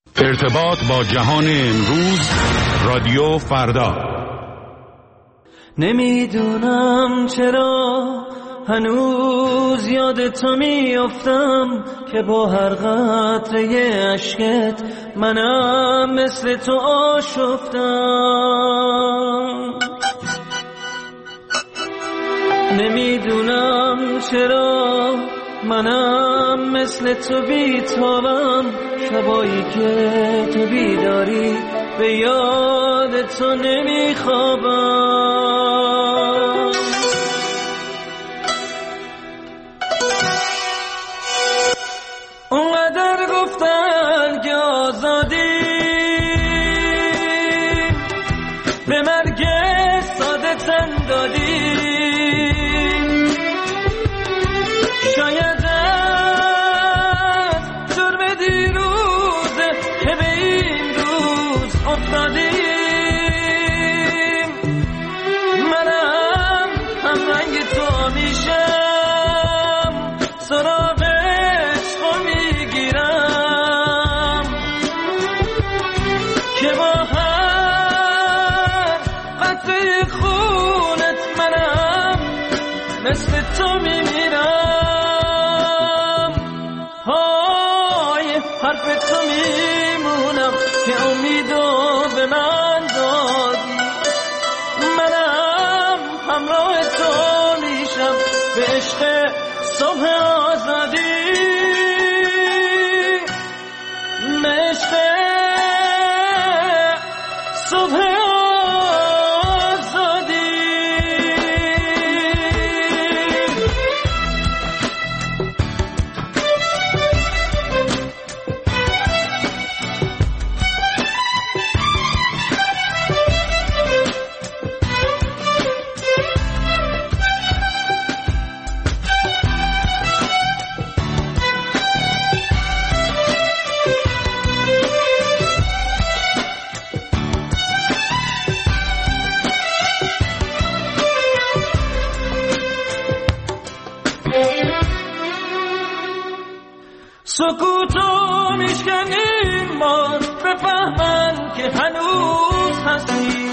ارتباط با جهان امروز، رادیو فردا. نمیدونم چرا هنوز یاد تو میافتم که با هر قطره اشکت منم مثل تو آشفتم. نمیدونم چرا منم مثل تو بیتابم، شبایی که تو بیداری به یاد تو نمیخوابم. اونقدر گفتن که آزادی به مرگ ساده تن دادی، شاید از جرم دیروزه که به این روز افتادیم. منم هم رنگ تو میشم، سراغ عشقو میگیرم که با هر قطره خونت منم مثل تو میمیرم. های حرف تو میمونم که امیدو به من دادی، منم همراه تو میشم به عشق صبح آزادی، به عشق صبح آزادی. سکوتو میشکنیم ما بفهمن که هنوز هستی،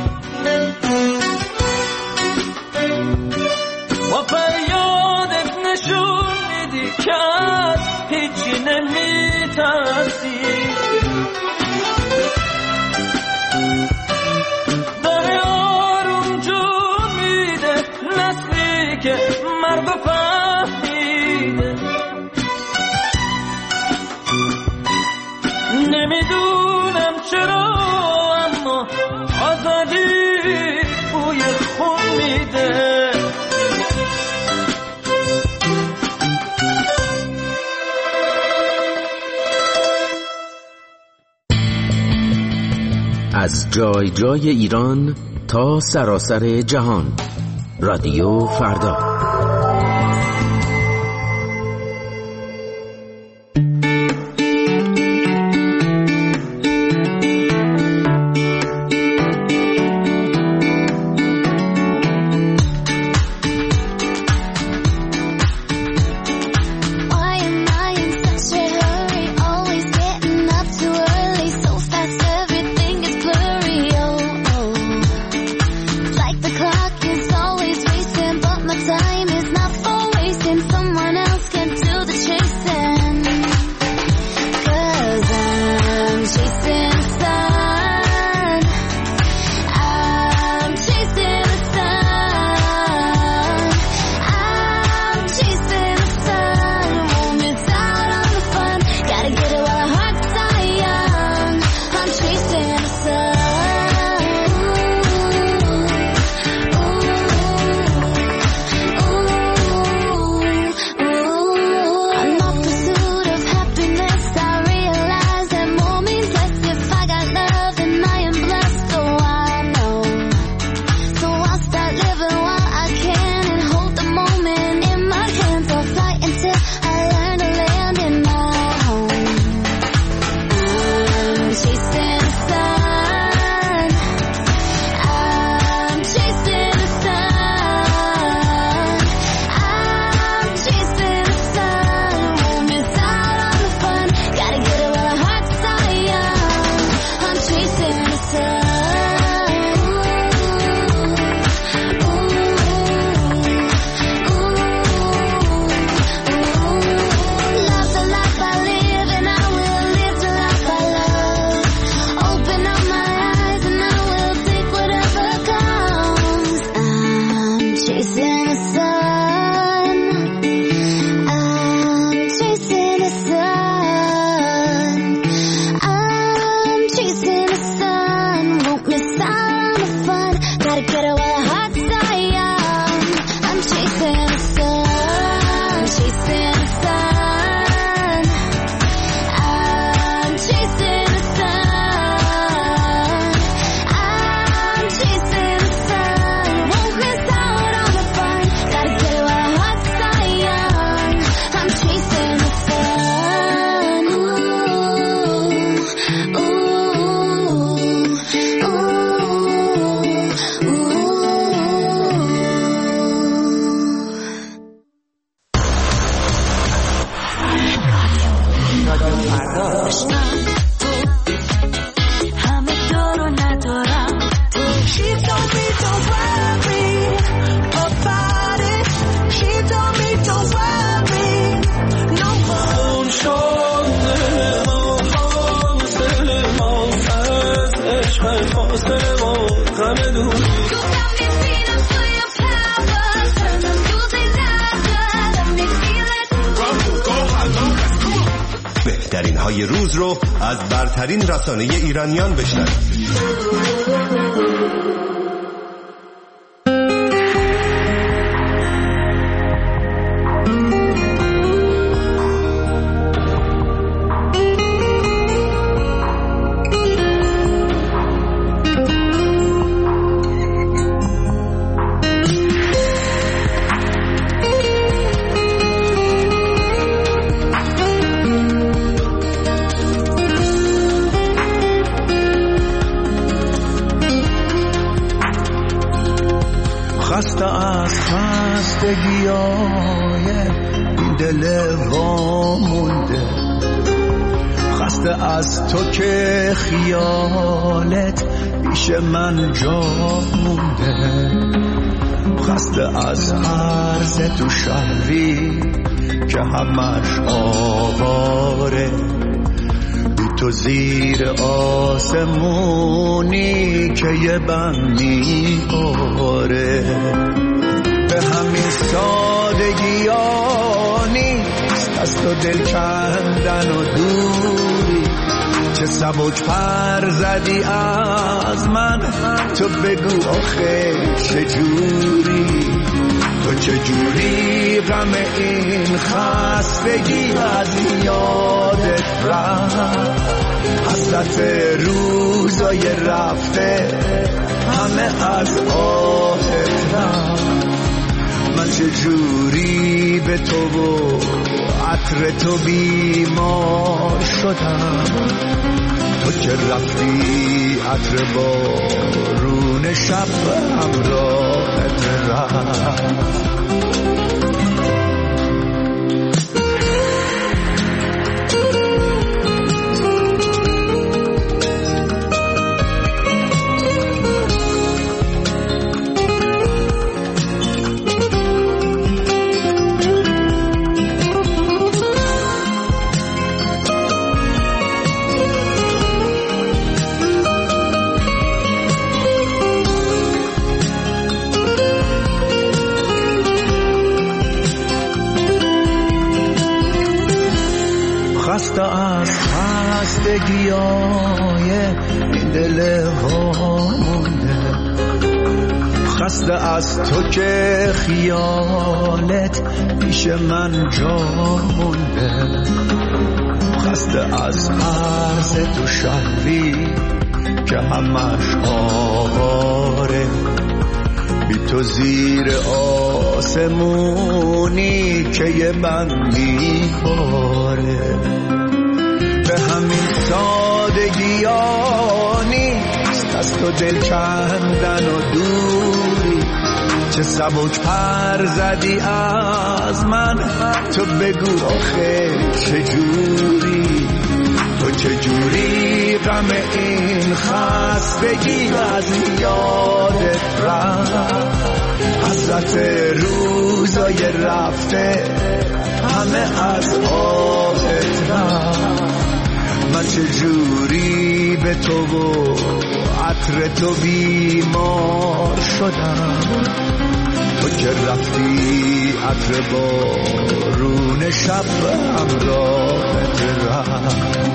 و فریادت نشون میدی که از هیچی نمیترسی. داره آروم جون میده نسلی که مرگ و فهمیده. نمیدونم چرا اما آزادی بوی خون میده. از جای جای ایران تا سراسر جهان، رادیو فردا. Time بهترین های روز رو از برترین رسانه ایرانیان بشنوید. خسته از خستگیای دل وامونده، خسته از تو که خیالت پیش من جا مونده، خسته از عرض تو شهری که همش آواره، بی تو زیر آسمونی که یه بندی آره. به همین سادگیانی از تو دل کندن و دوری، چه سبک پر زدی از من، تو بگو آخه چجوری، تو چجوری غم این خستگی از یادت رفت، حسرت روزای رفته همه از آهت رفت، من چجوری به تو و عطر تو بیمار شدم، تو که رفتی عطر بارون شب همراهت رفت. خسته از خستگیای این دل وامونده، خسته از تو که خیالت پیش من جا مونده، خسته از عرض تو شهری که همش آواره، بی تو زیر آسمونی که یه بندی باره. به همین سادگیانی از تو دل کندن و دوری، چه سبک پر زدی از من، تو بگو آخه چجوری، تو چجوری غم این خستگی از یادت رفت، حسرت روزای رفته همه از آهت رفت، من چجوری به تو و عطر تو بیمار شدم، تو که رفتی عطر بارون شب همراهت رفت.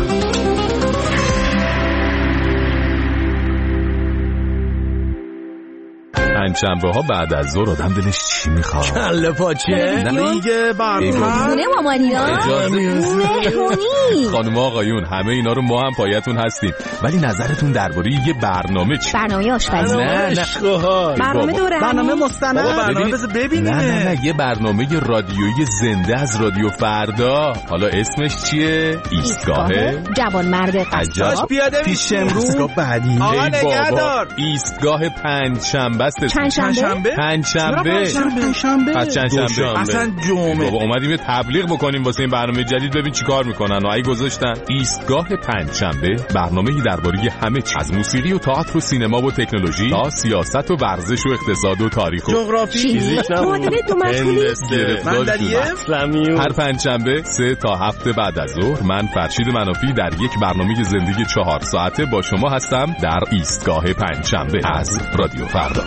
پنجشنبه ها بعد از ظهر آدم دلش چی میخواد؟ کله پاچه دیگه خونه مامانینا مهمونی. خانم آقایون همه اینا رو ما هم پایتون هستیم، ولی نظرتون درباره یه برنامه چی؟ برنامه آشپزی؟ نه برنامه دوره، برنامه مستند، برنامه بذار ببینیم. نه یه برنامه رادیویی زنده از رادیو فردا. حالا اسمش چیه؟ ایستگاه جوانمرد قصاب. پیاده میشه امروز آقا نگهدار. ایستگاه پنجشنبه است. پنجشنبه پس چند شنبه؟ اصلا جمعه. بابا اومدیم یه تبلیغ بکنیم واسه این برنامه جدید، ببین چیکار میکنن. و ای گذاشتن ایستگاه پنجشنبه، برنامه‌ای درباره همه چیز از موسیقی و تئاتر و سینما و تکنولوژی تا سیاست و ورزش و اقتصاد و تاریخ و جغرافی. معادله دو مشغولی. هر پنجشنبه 3 تا 7 بعد از ظهر من فرشید منافی در یک برنامه زندگی 4 ساعته با شما هستم در ایستگاه پنجشنبه از رادیو فردا.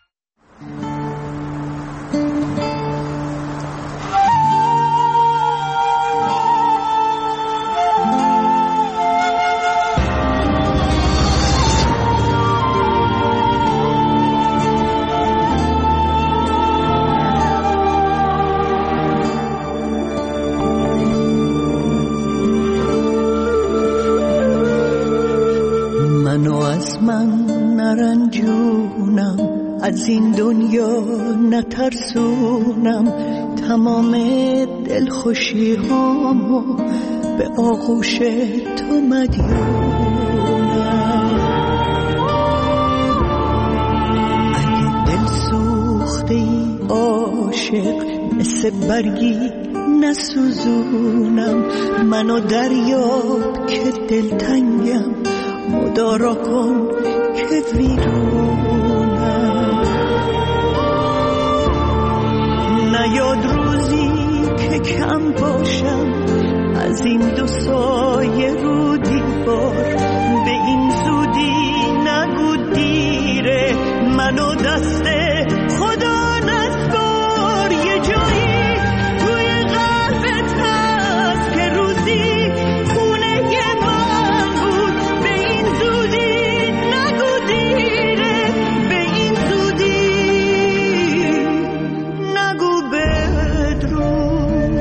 از این دنیا نترسونم، تمام دلخوشی هامو به آغوش تو مدیونم. اگه دل سوخته ای عاشق مثل برگی نسوزونم، منو دریاب که دلتنگم، مدارا کن که ویرونم. نیاد روزی که کم باشم از این دو سایه رو دیوار، به این زودی نگو دیره، منو دست خدا نسپار. یه جایی توی قلبت هست که روزی خونه من بود، به این زودی نگو دیره، به این زودی نگو بدرود.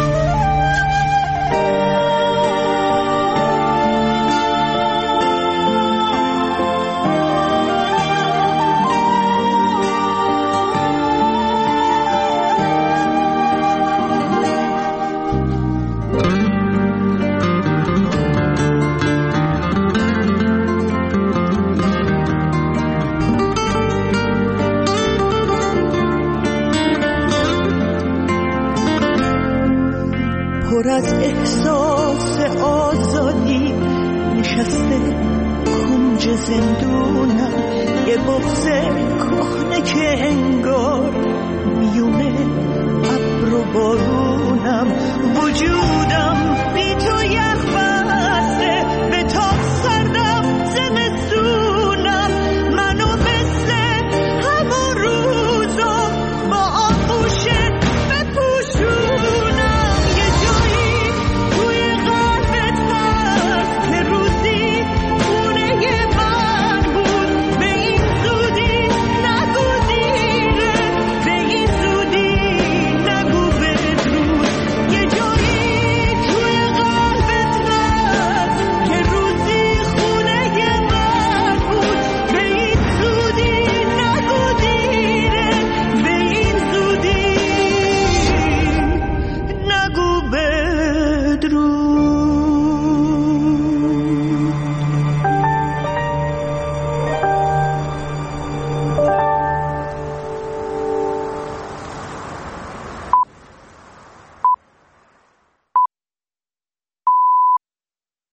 پر از احساس آزادی نشسته کنج زندونم، یه بغض کهنه که انگار میونه ابر و بارونم، وجودم بی